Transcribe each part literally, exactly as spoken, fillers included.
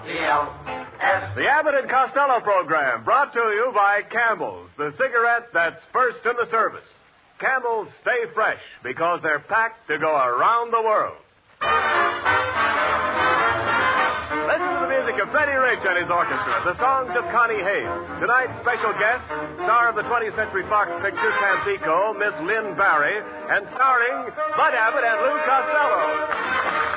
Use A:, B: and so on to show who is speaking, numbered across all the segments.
A: C L S.
B: The Abbott and Costello program brought to you by Campbell's, the cigarette that's first in the service. Campbell's stay fresh because they're packed to go around the world. Listen to the music of Freddie Rich and his orchestra, the songs of Connie Hayes. Tonight's special guest, star of the twentieth Century Fox picture Tampico, Miss Lynn Barry, and starring Bud Abbott and Lou Costello.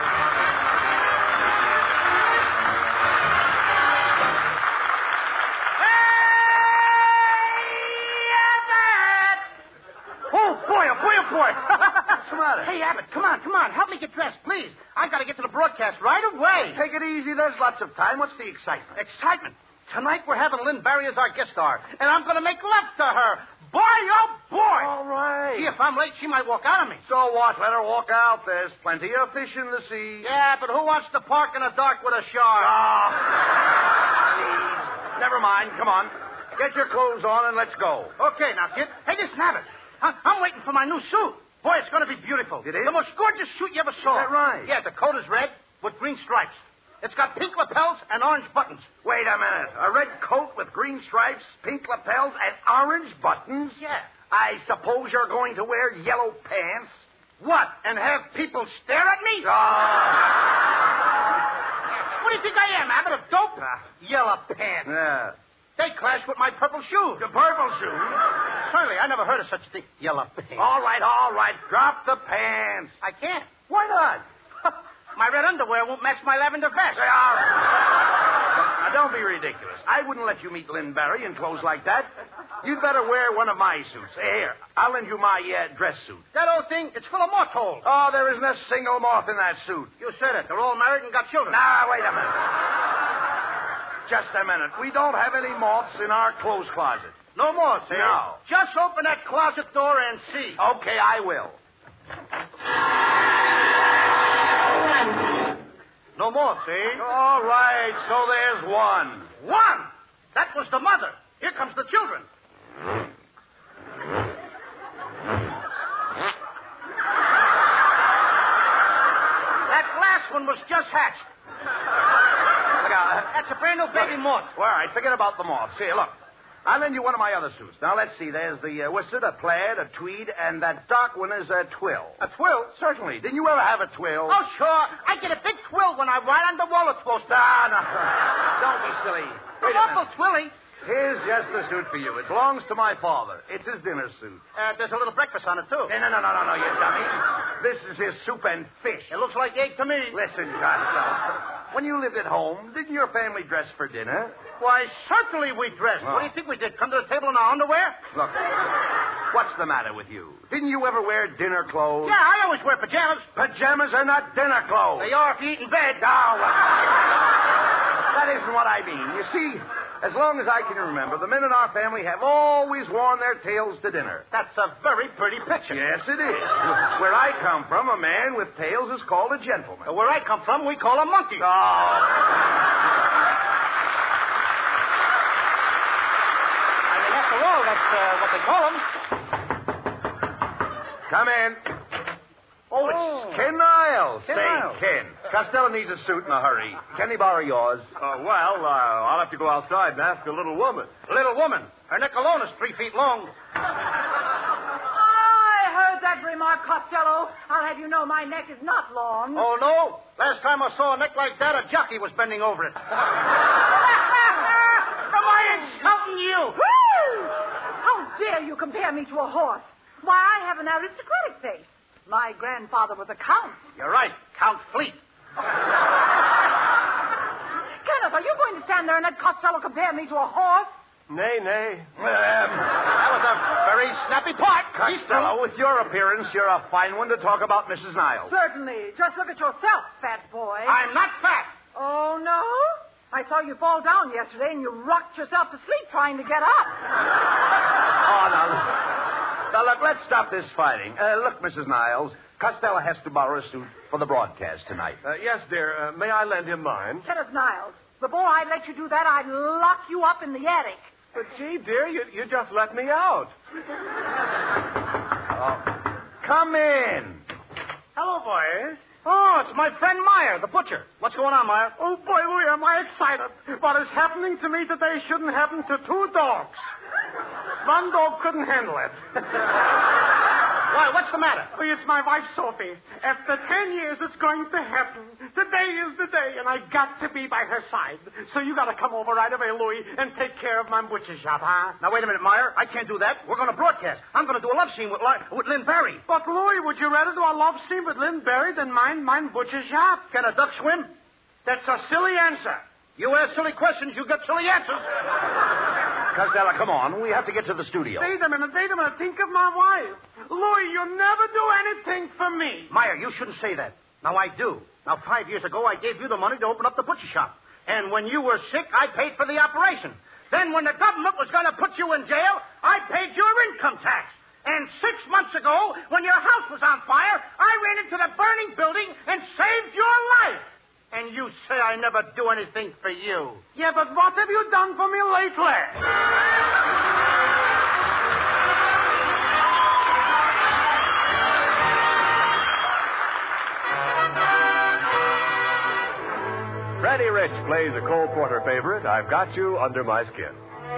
C: Boy. What's the matter? Hey, Abbott, come on, come on. Help me get dressed, please. I've got to get to the broadcast right away.
D: Take it easy. There's lots of time. What's the excitement?
C: Excitement? Tonight we're having Lynn Barry as our guest star, and I'm going to make love to her. Boy, oh, boy.
D: All right.
C: See, if I'm late, she might walk out on me.
D: So what? Let her walk out. There's plenty of fish in the sea.
C: Yeah, but who wants to park in the dark with a shark?
D: Oh, please. Never mind. Come on. Get your clothes on and let's go.
C: Okay, now, kid. Hey, listen, Abbott. I'm waiting for my new suit. Boy, it's going to be beautiful.
D: It is?
C: The most gorgeous suit you ever saw.
D: Is that right?
C: Yeah, the coat is red with green stripes. It's got pink lapels and orange buttons.
D: Wait a minute. A red coat with green stripes, pink lapels, and orange buttons?
C: Yeah.
D: I suppose you're going to wear yellow pants?
C: What, and have people stare at me?
D: Oh.
C: What do you think I am, Abbott, of dope?
D: Uh,
C: Yellow pants.
D: Yeah.
C: They clash with my purple shoes.
D: The purple shoes?
C: Certainly, I never heard of such a thing. Yellow pants.
D: All right, all right. Drop the pants.
C: I can't.
D: Why not?
C: My red underwear won't match my lavender vest.
D: They are. Now, don't be ridiculous. I wouldn't let you meet Lynn Barry in clothes like that. You'd better wear one of my suits. Here, I'll lend you my uh, dress suit.
C: That old thing, it's full of moth holes.
D: Oh, there isn't a single moth in that suit.
C: You said it. They're all married and got children.
D: Now, wait a minute. Just a minute. We don't have any moths in our clothes closet.
C: No moths, eh?
D: No.
C: Just open that closet door and see.
D: Okay, I will.
C: No moths, eh?
D: All right, so there's one.
C: One! That was the mother. Here comes the children. That last one was just hatched.
D: Look out.
C: That's a brand new baby moth.
D: All right, forget about the moths. Here, look. I'll lend you one of my other suits. Now, let's see. There's the uh, worsted, a plaid, a tweed, and that dark one is a twill.
C: A twill?
D: Certainly. Didn't you ever have a twill?
C: Oh, sure. I get a big twill when I ride on the roller coaster.
D: Ah, no. Don't be silly. Wait
C: I'm
D: a
C: awful
D: minute.
C: twilly.
D: Here's just the suit for you. It belongs to my father. It's his dinner suit.
C: Uh, there's a little breakfast on it, too.
D: No, no, no, no, no, no, you dummy. This is his soup and fish.
C: It looks like egg to me.
D: Listen, Costello. When you lived at home, didn't your family dress for dinner?
C: Why, certainly we dressed.
D: Oh.
C: What do you think we did? Come to the table in our underwear?
D: Look, what's the matter with you? Didn't you ever wear dinner clothes?
C: Yeah, I always wear pajamas.
D: Pajamas are not dinner clothes.
C: They are if you eat in bed.
D: Oh, well, that isn't what I mean. You see, as long as I can remember, the men in our family have always worn their tails to dinner.
C: That's a very pretty picture.
D: Yes, it is. Where I come from, a man with tails is called a gentleman.
C: Uh, Where I come from, we call a monkey.
D: Oh.
C: I mean, after all, that's uh, what they call them.
D: Come in. Oh, it's
C: Oh.
D: Ken Niles.
C: Ken
D: Say,
C: Niles.
D: Ken, Costello needs a suit in a hurry. Can he borrow yours?
B: Uh, well, uh, I'll have to go outside and ask the little woman.
C: Little woman. Her neck alone is three feet long.
E: I heard that remark, Costello. I'll have you know my neck is not long.
C: Oh, no? Last time I saw a neck like that, a jockey was bending over it. Am I insulting you?
E: Woo! How dare you compare me to a horse? Why, I have an aristocratic face. My grandfather was a count.
C: You're right. Count Fleet.
E: Kenneth, are you going to stand there and let Costello compare me to a horse?
B: Nay, nay.
D: Um,
C: That was a very snappy part.
D: Costello, with your appearance, you're a fine one to talk about Missus Niles.
E: Certainly. Just look at yourself, fat boy.
C: I'm not fat.
E: Oh, no? I saw you fall down yesterday and you rocked yourself to sleep trying to get up.
D: Oh, now, now look, let's stop this fighting. Uh, look, Missus Niles, Costello has to borrow a suit for the broadcast tonight.
B: Uh, yes, dear. Uh, may I lend him mine?
E: Kenneth Niles, before I let you do that, I'd lock you up in the attic.
B: But, gee, dear, you, you just let me out.
D: Oh. Come in.
C: Hello, boys. Oh, it's my friend Meyer, the butcher. What's going on, Meyer?
A: Oh, boy, Louie, am I excited. What is happening to me today shouldn't happen to two dogs. One dog couldn't handle it.
C: Why, what's the matter?
A: Oh, it's my wife, Sophie. After ten years, it's going to happen. Today is the day, and I got to be by her side. So you got to come over right away, Louie, and take care of my butcher shop, huh?
C: Now, wait a minute, Meyer. I can't do that. We're going to broadcast. I'm going to do a love scene with, with Lynn Barry.
A: But, Louie, would you rather do a love scene with Lynn Barry than mine, mine butcher shop?
C: Can a duck swim?
A: That's a silly answer.
C: You ask silly questions, you get silly answers.
D: Costello, come on. We have to get to the studio.
A: Wait a minute, wait a minute. Think of my wife. Louie, you never do anything for me.
C: Meyer, you shouldn't say that. Now, I do. Now, five years ago, I gave you the money to open up the butcher shop. And when you were sick, I paid for the operation. Then when the government was going to put you in jail, I paid your income tax. And six months ago, when your house was on fire, I ran into the burning building and saved your life. And you say I never do anything for you.
A: Yeah, but what have you done for me lately?
B: Freddie Rich plays a Cole Porter favorite, I've Got You Under My Skin.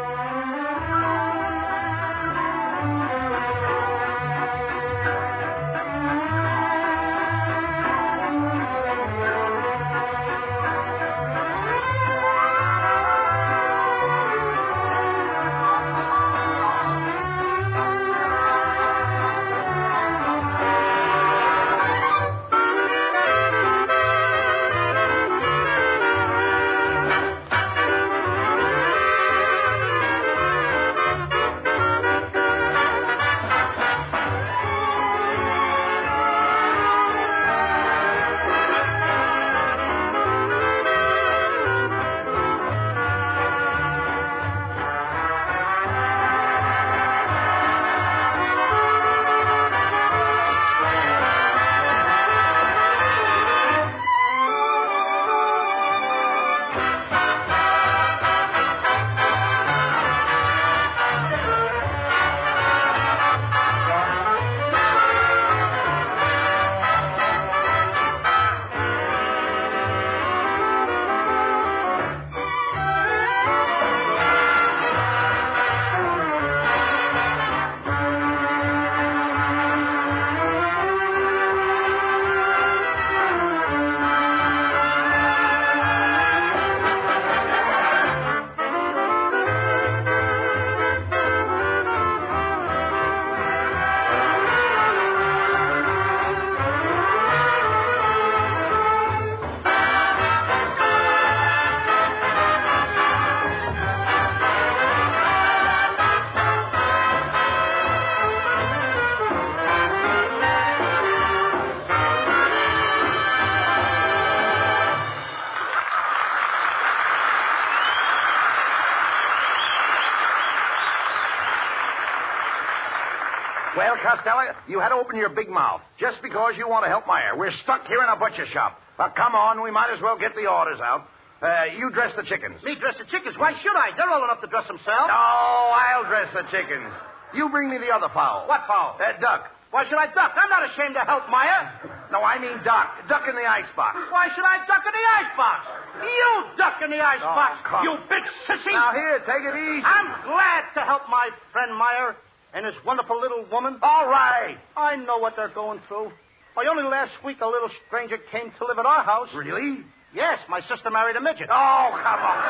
D: Well, Costello, you had to open your big mouth just because you want to help Meyer. We're stuck here in a butcher shop. Well, come on, we might as well get the orders out. Uh, you dress the chickens.
C: Me dress the chickens? Why should I? They're old enough to dress themselves.
D: No, I'll dress the chickens. You bring me the other fowl.
C: What fowl?
D: That duck.
C: Why should I duck? I'm not ashamed to help Meyer.
D: No, I mean duck. Duck in the icebox.
C: Why should I duck in the icebox? You duck in the icebox,
D: Oh, come.
C: you big sissy.
D: Now, here, take it easy.
C: I'm glad to help my friend Meyer and his wonderful little woman.
D: All right.
C: I know what they're going through. Why, only last week a little stranger came to live at our house.
D: Really?
C: Yes, my sister married a midget.
D: Oh, come on.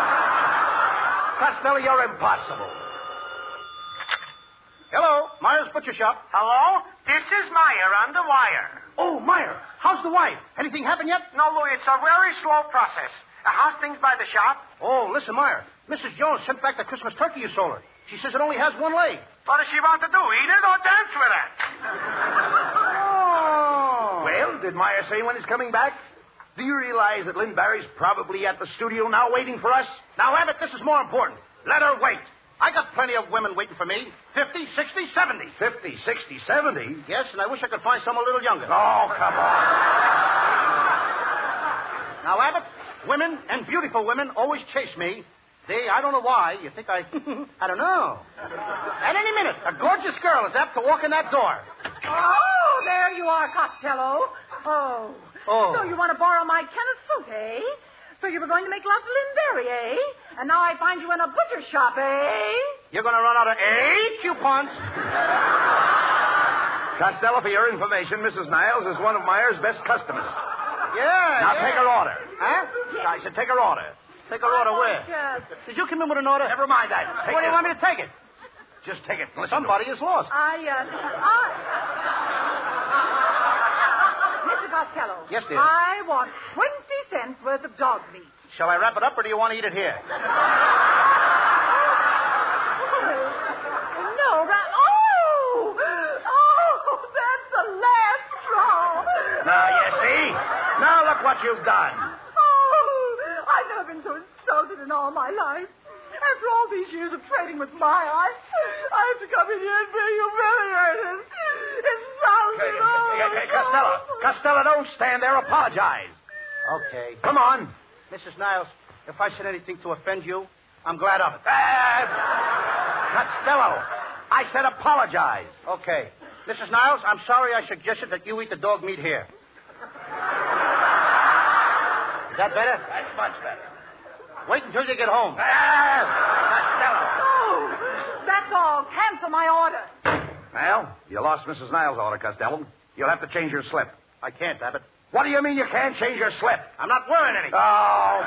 D: Costello, you're impossible.
C: Hello, Meyer's Butcher Shop.
F: Hello? This is Meyer on the wire.
C: Oh, Meyer, how's the wife? Anything happened yet?
F: No, Louis, it's a very slow process. Uh, how's things by the shop?
C: Oh, listen, Meyer. Missus Jones sent back the Christmas turkey you sold her. She says it only has one leg.
F: What does she want to do, eat it or dance with it?
C: Oh.
D: Well, did Meyer say when he's coming back? Do you realize that Lynn Barry's probably at the studio now waiting for us?
C: Now, Abbott, this is more important. Let her wait. I got plenty of women waiting for me. Fifty, sixty, seventy.
D: Fifty, sixty, seventy?
C: Yes, and I wish I could find some a little younger.
D: Oh, come on.
C: Now, Abbott, women and beautiful women always chase me. They, I don't know why. You think I... I don't know. At any minute, a gorgeous girl is apt to walk in that door.
E: Oh, there you are, Costello. Oh,
C: Oh.
E: So you want to borrow my Kenneth suit, eh? So you were going to make love to Lynn Berry, eh? And now I find you in a butcher shop, eh?
C: You're going to run out of eight coupons.
D: Costello, for your information, Missus Niles is one of Meyer's best customers.
C: Yeah,
D: Now
C: yeah.
D: take her order.
C: Huh?
D: I said take her order.
C: Take her order
E: I
C: where?
E: want, uh,
C: Did you come in with an order?
D: Never mind that. Take
C: Where do you
D: this
C: want me to take it?
D: one. Just take it. Listen to
C: Somebody
D: it.
C: is lost.
E: I, uh, I... Mister Costello.
C: Yes, dear.
E: I want twenty cents worth of dog meat.
C: Shall I wrap it up, or do you want to eat it here?
E: No, ra- oh! Oh, that's the last straw.
D: Now, you see? Now look what you've done.
E: Oh, I've never been so insulted in all my life. After all these years of trading with my eyes, I have to come in here and be humiliated, insulted.
D: Hey, hey, hey, Costello. Costello, don't stand there. Apologize.
C: Okay.
D: Come on.
C: Missus Niles, if I said anything to offend you, I'm glad of it.
D: Uh, Costello, I said apologize.
C: Okay. Missus Niles, I'm sorry I suggested that you eat the dog meat here. Is that better?
D: That's much better.
C: Wait until you get home.
D: Ah, Costello.
E: Oh, that's all. Cancel my order.
D: Well, you lost Missus Niles' order, Costello. You'll have to change your slip.
C: I can't, Abbott.
D: What do you mean you can't change your slip?
C: I'm not wearing any.
D: Oh.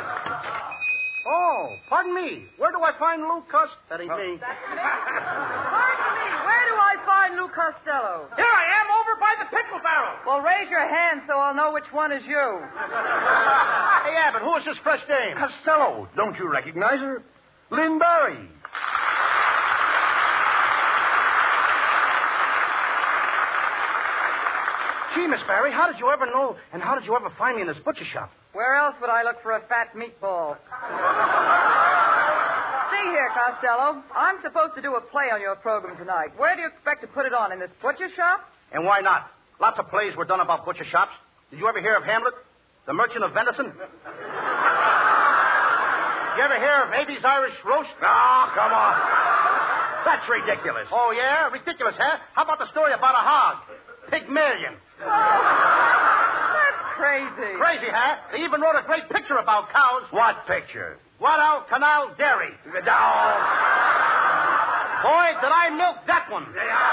C: Oh, pardon me. Where do I find Lou Cus? That ain't me.
E: Pardon me. Where do I find Lou Costello?
C: Here I am, over by the pickle barrel.
E: Well, raise your hand so I'll know which one is you.
C: Hey, Abbott, who is this fresh dame?
D: Costello, don't you recognize her? Lynn Barry.
C: Gee, Miss Barry, how did you ever know, and how did you ever find me in this butcher shop?
G: Where else would I look for a fat meatball? See here, Costello. I'm supposed to do a play on your program tonight. Where do you expect to put it on? In this butcher shop?
C: And why not? Lots of plays were done about butcher shops. Did you ever hear of Hamlet, the merchant of venison? Did you ever hear of Abe's Irish roast?
D: Oh, come on. That's ridiculous.
C: Oh, yeah? Ridiculous, huh? How about the story about a hog? Pygmalion.
G: That's crazy.
C: Crazy, huh? They even wrote a great picture about cows.
D: What picture?
C: Guadalcanal Dairy.
D: Oh.
C: Boy, did I milk that one.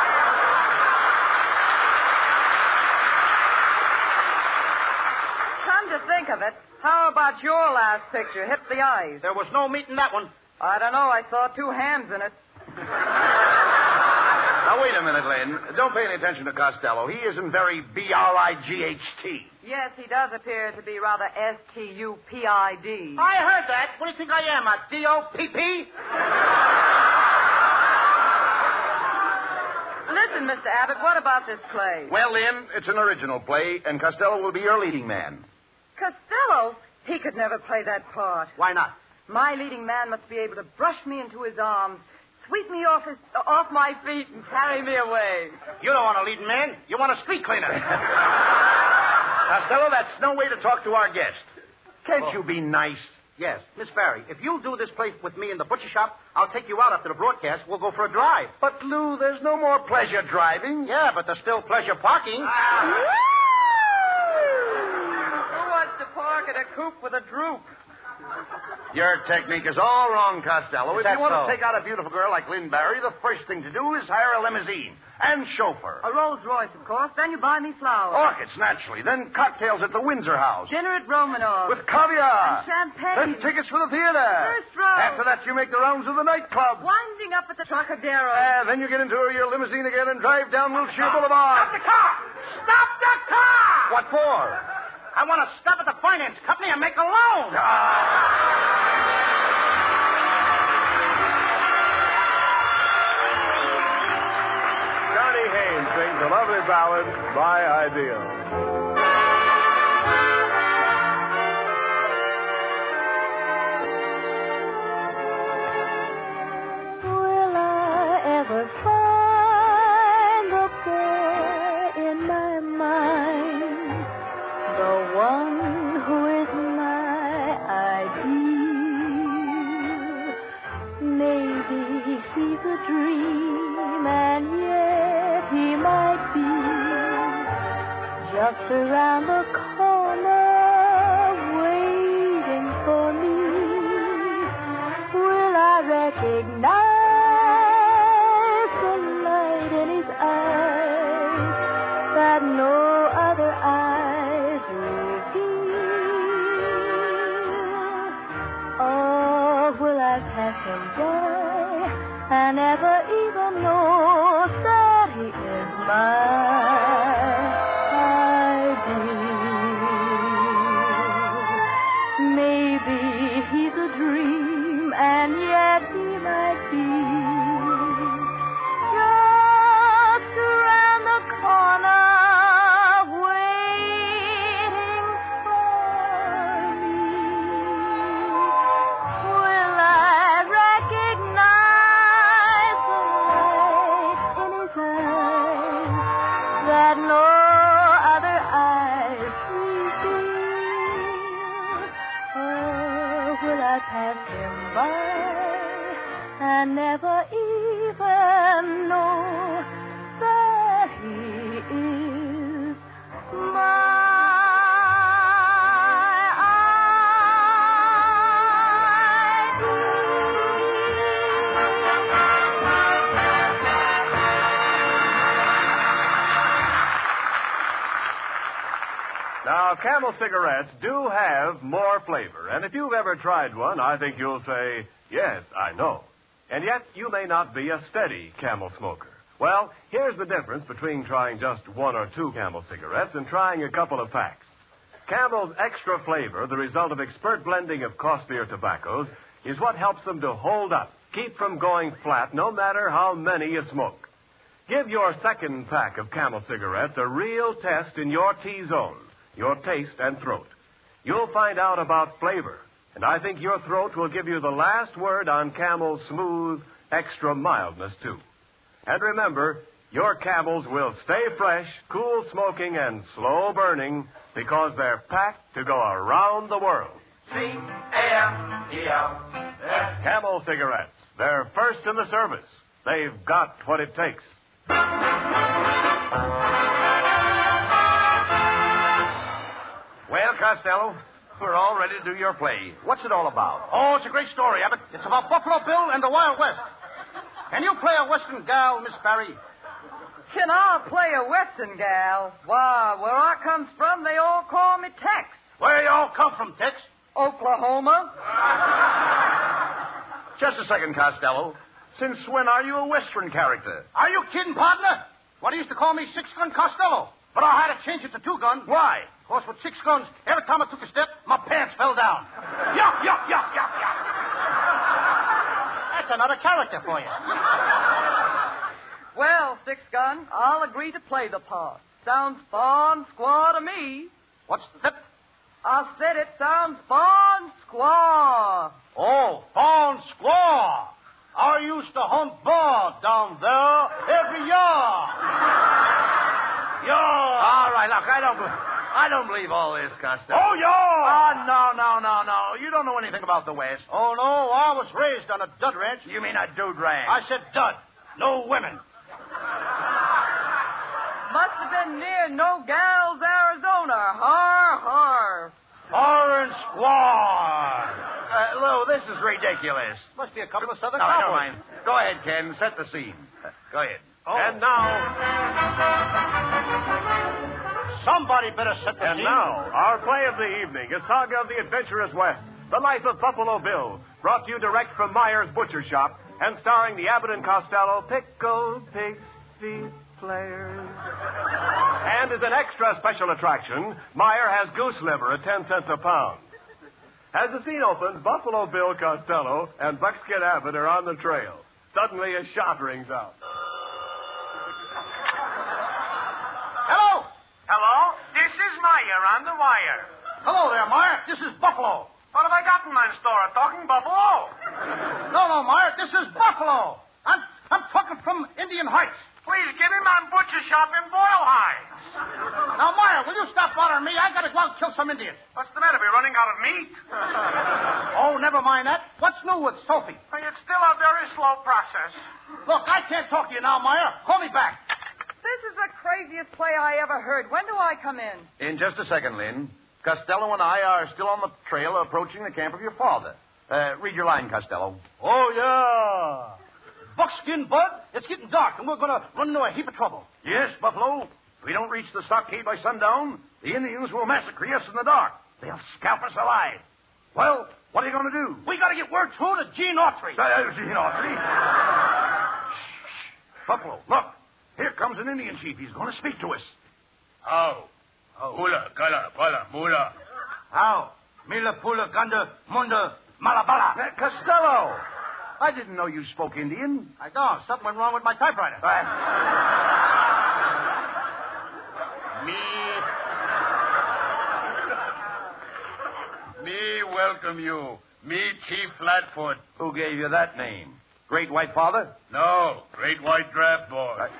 G: Come to think of it, how about your last picture, Hit the Eyes?
C: There was no meat in that one.
G: I don't know. I saw two hands in it.
D: Now, wait a minute, Lynn. Don't pay any attention to Costello. He isn't very B R I G H T.
G: Yes, he does appear to be rather S T U P I D.
C: I heard that. What do you think I am, a D O P P?
G: Listen, Mister Abbott, what about this play?
D: Well, Lynn, it's an original play, and Costello will be your leading man.
G: Costello? He could never play that part.
C: Why not?
G: My leading man must be able to brush me into his arms, sweep me off his off my feet, and carry me away.
C: You don't want a leading man. You want a street cleaner.
D: Costello, that's no way to talk to our guest. Can't
C: Oh.
D: you be nice?
C: Yes, Miss Barry, if you'll do this play with me in the butcher shop, I'll take you out after the broadcast. We'll go for a drive.
D: But, Lou, there's no more pleasure driving.
C: Yeah, but there's still pleasure parking.
G: Who wants to park at a coupe with a droop?
D: Your technique is all wrong, Costello.
C: Is
D: If
C: that
D: you want
C: so?
D: to take out a beautiful girl like Lynn Barry, the first thing to do is hire a limousine and chauffeur.
G: A Rolls Royce, of course. Then you buy me flowers.
D: Orchids, naturally. Then cocktails at the Windsor House.
G: Dinner at Romanov.
D: With caviar.
G: And champagne.
D: Then tickets for the theater.
G: First row.
D: After that, you make the rounds of the nightclub.
G: Winding up at the Trocadero.
D: Uh, then you get into your limousine again and drive down Wilshire Boulevard.
C: Stop the car! Stop the car!
D: What for?
C: I want to stop at the finance company and make a loan.
B: Johnny Haynes sings a lovely ballad, My Ideal.
H: Will I ever find the pair in my mind? The one who is my ideal. Maybe he's a dream, and yet he might be just I pass him by and never even know that he is my ideal. Maybe he's a dream, and yet he might be just around the corner. Never even know that he is
B: Now, Camel cigarettes do have more flavor, and if you've ever tried one, I think you'll say, yes, I know. And yet, you may not be a steady Camel smoker. Well, here's the difference between trying just one or two Camel cigarettes and trying a couple of packs. Camel's extra flavor, the result of expert blending of costlier tobaccos, is what helps them to hold up, keep from going flat, no matter how many you smoke. Give your second pack of Camel cigarettes a real test in your T-zone, your taste and throat. You'll find out about flavor, and I think your throat will give you the last word on Camel's smooth, extra mildness, too. And remember, your Camels will stay fresh, cool smoking, and slow burning because they're packed to go around the world.
F: C A M E L S.
B: Camel cigarettes. They're first in the service. They've got what it takes.
D: Well, Costello, we're all ready to do your play. What's it all about?
C: Oh, it's a great story, Abbott. It's about Buffalo Bill and the Wild West. Can you play a Western gal, Miss Barry?
G: Can I play a Western gal? Why, where I comes from, they all call me Tex.
C: Where you all come from, Tex?
G: Oklahoma.
D: Just a second, Costello. Since when are you a Western character?
C: Are you kidding, partner? What, he used to call me Six Gun Costello. But I had to change it to Two Gun.
D: Why?
C: Of course, with six guns, every time I took a step, my pants fell down. Yuck, yuck, yuck, yuck, yuck. That's another character for you.
G: Well, Six Gun, I'll agree to play the part. Sounds fun, squaw to me.
C: What's that?
G: I said it sounds fun, squaw.
C: Oh, fun, squaw. I used to hunt birds down there every year. Yeah.
D: All right, look, I don't... I don't believe all this, Costello.
C: Oh, yeah!
D: Oh, no, no, no, no. You don't know anything about the West.
C: Oh, no, I was raised on a dud ranch.
D: You mean a dude ranch?
C: I said dud. No women.
G: Must have been near No Gals, Arizona. Har, har.
C: Orange squaw.
D: Uh, Lou, this is ridiculous.
C: Must be a couple of Southern
D: No, never
C: cowboys.
D: mind. Go ahead, Ken. Set the scene. Uh, go ahead.
C: Oh.
B: And now...
C: Somebody better set the
B: And
C: scene.
B: now, our play of the evening, a saga of the adventurous West, the life of Buffalo Bill, brought to you direct from Meyer's Butcher Shop, and starring the Abbott and Costello Pickled Pig's Feet Players. And as an extra special attraction, Meyer has goose liver at ten cents a pound. As the scene opens, Buffalo Bill Costello and Buckskin Abbott are on the trail. Suddenly, a shot rings out.
C: Hello.
F: Hello? This is Meyer on the wire.
C: Hello there, Meyer. This is Buffalo.
F: What have I got in my store? A talking buffalo?
C: No, no, Meyer. This is Buffalo. I'm, I'm talking from Indian Heights.
F: Please get him on Butcher Shop in Boyle Heights.
C: Now, Meyer, will you stop bothering me? I gotta go out and kill some Indians.
F: What's the matter? We're running out of meat?
C: Oh, never mind that. What's new with Sophie?
F: Well, it's still a very slow process.
C: Look, I can't talk to you now, Meyer. Call me back.
G: This is the craziest play I ever heard. When do I come in?
D: In just a second, Lynn. Costello and I are still on the trail approaching the camp of your father. Uh, read your line, Costello.
C: Oh, yeah. Buckskin Bud, it's getting dark, and we're going to run into a heap of trouble.
D: Yes, Buffalo. If we don't reach the stockade by sundown, the Indians will massacre us in the dark. They'll scalp us alive. Well, what are you going to do?
C: We got to you word two to Gene Autry.
D: Uh, Gene Autry. Shh, shh. Buffalo, look. Here comes an Indian chief. He's going to speak to us.
I: How? Hula, gala, bala, mula.
C: How? Mila, pula, ganda, munda, malabala.
D: Uh, Costello. I didn't know you spoke Indian.
C: I don't. Something went wrong with my typewriter.
D: Uh,
I: Me. Me welcome you. Me Chief Flatfoot.
D: who gave you that name? Great White Father?
I: No, Great White Draft Board.
D: Uh,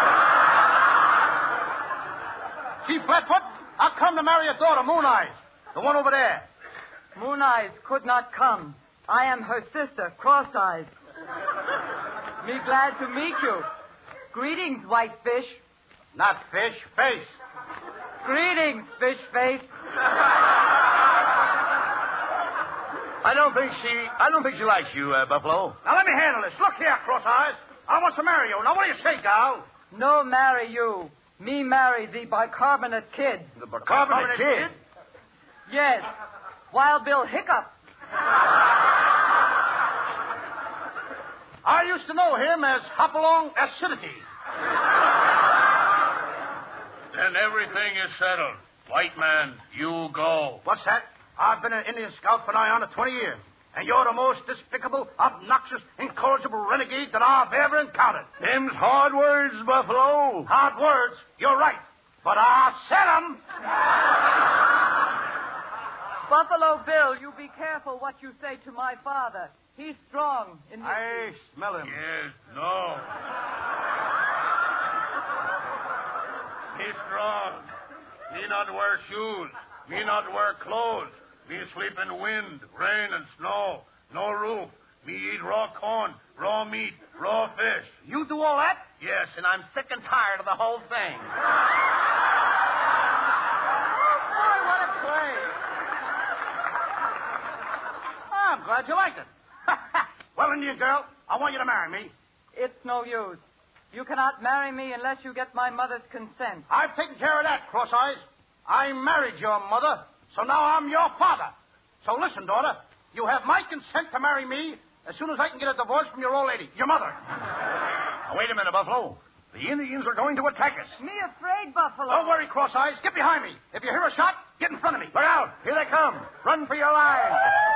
C: Chief Flatfoot, I'll come to marry your daughter, Moon Eyes. The one over there.
G: Moon Eyes could not come. I am her sister, Cross Eyes. Me glad to meet you. Greetings, white fish.
C: Not fish, face.
G: Greetings, fish face.
D: I don't think she. I don't think she likes you, uh, Buffalo.
C: Now let me handle this. Look here, Cross Eyes. I want to marry you. Now what do you say, gal?
G: No marry you. Me marry the bicarbonate kid.
D: The bicarbonate kid?
G: Yes. Wild Bill Hiccup.
C: I used to know him as Hopalong Acidity.
I: Then everything is settled. White man, you go.
C: What's that? I've been an Indian scout for nigh on to twenty years. And you're the most despicable, obnoxious, incorrigible renegade that I've ever encountered.
D: Them's hard words, Buffalo.
C: Hard words, you're right. But I said 'em.
G: Buffalo Bill, you be careful what you say to my father. He's strong in his...
C: I smell him.
I: Yes, no. Me strong. Me not wear shoes. Me not wear clothes. Me sleep in wind, rain, and snow. No roof. Me eat raw corn, raw meat, raw fish.
C: You do all that?
I: Yes, and I'm sick and tired of the whole thing.
C: Boy, what a play. I'm glad you liked it. Well, Indian girl, I want you to marry me.
G: It's no use. You cannot marry me unless you get my mother's consent.
C: I've taken care of that, Cross Eyes. I married your mother, so now I'm your father. So listen, daughter, you have my consent to marry me as soon as I can get a divorce from your old lady, your mother.
D: Now, wait a minute, Buffalo. The Indians are going to attack us.
G: Me afraid, Buffalo.
C: Don't worry, Cross Eyes. Get behind me. If you hear a shot, get in front of me.
D: Look out. Here they come. Run for your lives.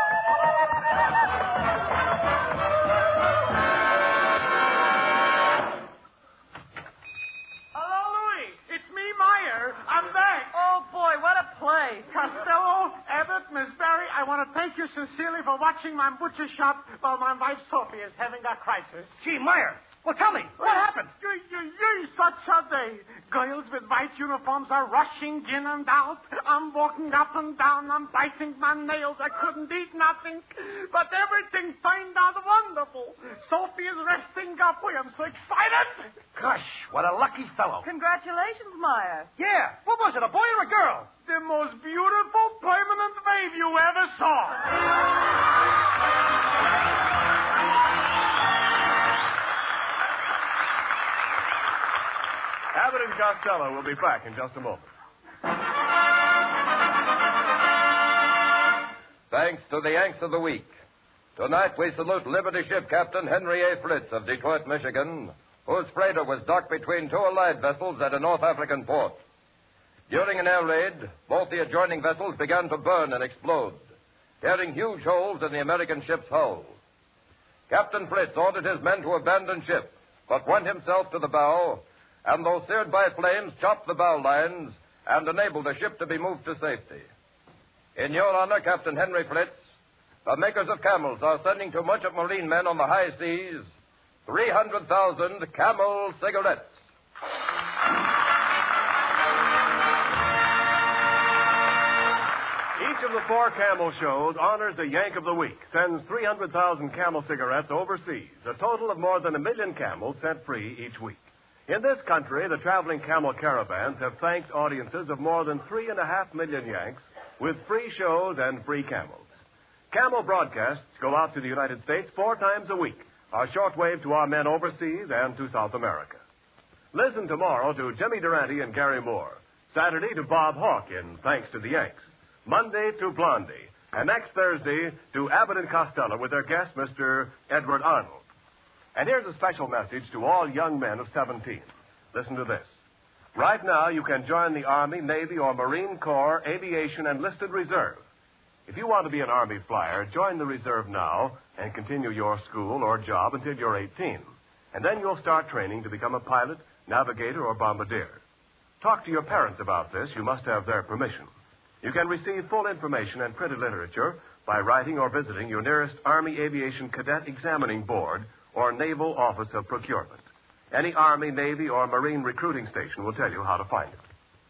A: Hello, Louie. It's me, Meyer. I'm back.
G: Oh, boy, what a play.
A: Costello, Abbott, Miss Barry, I want to thank you sincerely for watching my butcher shop while my wife Sophie is having a crisis.
C: Gee, Meyer, well, tell me, what happened?
A: Yee, yee, yee, such a day. Girls with white uniforms are rushing in and out. I'm walking up and down. I'm biting my nails. I couldn't eat nothing. But everything turned out wonderful. Sophie is resting up. We am so excited.
C: Gosh, what a lucky fellow.
G: Congratulations, Meyer.
C: Yeah, what was it, a boy or a girl?
A: The most beautiful permanent wave you ever saw.
B: Abbott and Costello will be back in just a moment.
J: Thanks to the Yanks of the Week. Tonight we salute Liberty Ship Captain Henry A. Flitz of Detroit, Michigan, whose freighter was docked between two Allied vessels at a North African port. During an air raid, both the adjoining vessels began to burn and explode, tearing huge holes in the American ship's hull. Captain Flitz ordered his men to abandon ship, but went himself to the bow, and though seared by flames, chopped the bow lines and enabled the ship to be moved to safety. In your honor, Captain Henry Flitz, the makers of Camels are sending to merchant marine men on the high seas three hundred thousand Camel cigarettes.
B: Each of the four Camel shows honors a Yank of the Week, sends three hundred thousand Camel cigarettes overseas, a total of more than a million Camels set free each week. In this country, the traveling Camel caravans have thanked audiences of more than three and a half million Yanks with free shows and free Camels. Camel broadcasts go out to the United States four times a week, a shortwave to our men overseas and to South America. Listen tomorrow to Jimmy Durante and Gary Moore, Saturday to Bob Hawke in Thanks to the Yanks, Monday to Blondie, And next Thursday, to Abbott and Costello with their guest, Mister Edward Arnold. And here's a special message to all young men of seventeen. Listen to this. Right now, you can join the Army, Navy, or Marine Corps, Aviation, and Listed Reserve. If you want to be an Army flyer, join the reserve now and continue your school or job until you're eighteen. And then you'll start training to become a pilot, navigator, or bombardier. Talk to your parents about this. You must have their permission. You can receive full information and printed literature by writing or visiting your nearest Army Aviation Cadet Examining Board or Naval Office of Procurement. Any Army, Navy, or Marine recruiting station will tell you how to find it.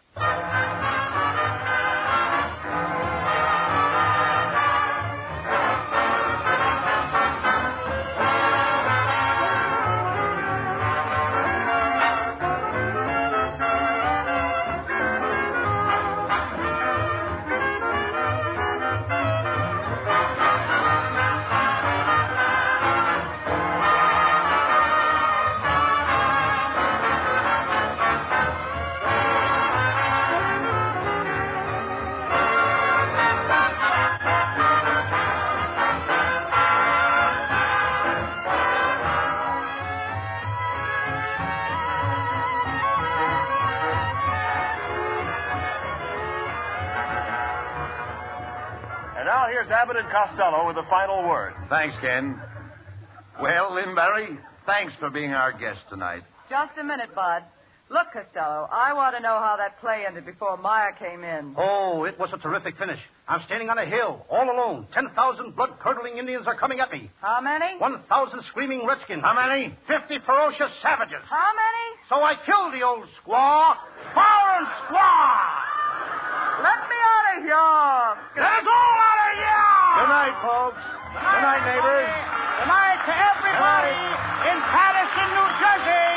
B: Here's Abbott and Costello with the final word.
D: Thanks, Ken. Well, Lynn Barry, thanks for being our guest tonight.
G: Just a minute, Bud. Look, Costello, I want to know how that play ended before Maya came in.
C: Oh, it was a terrific finish. I'm standing on a hill, all alone. Ten thousand blood-curdling Indians are coming at me.
G: How many?
C: One thousand screaming redskins.
D: How many?
C: Fifty ferocious savages.
G: How many?
C: So I killed the old squaw. Far and squaw!
G: Let me out of here.
C: Let us all out of here!
D: Good night, folks. Good night, neighbors.
C: Good night to everybody in Patterson, New Jersey.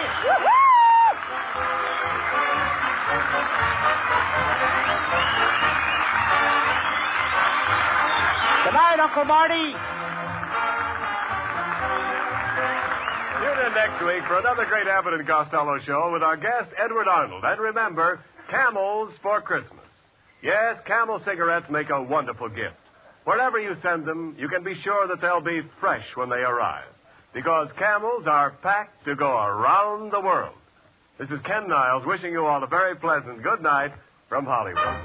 C: Good night, Uncle Marty.
B: Tune in next week for another great Abbott and Costello show with our guest, Edward Arnold. And remember, Camels for Christmas. Yes, Camel cigarettes make a wonderful gift. Wherever you send them, you can be sure that they'll be fresh when they arrive. Because Camels are packed to go around the world. This is Ken Niles wishing you all a very pleasant good night from Hollywood.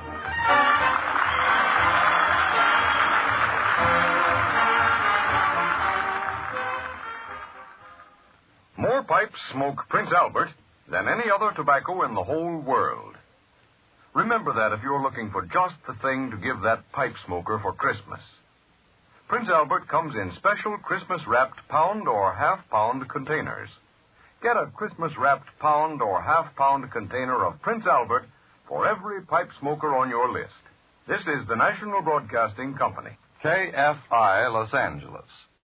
K: More pipes smoke Prince Albert than any other tobacco in the whole world. Remember that if you're looking for just the thing to give that pipe smoker for Christmas. Prince Albert comes in special Christmas-wrapped pound or half-pound containers. Get a Christmas-wrapped pound or half-pound container of Prince Albert for every pipe smoker on your list. This is the National Broadcasting Company.
J: K F I, Los Angeles.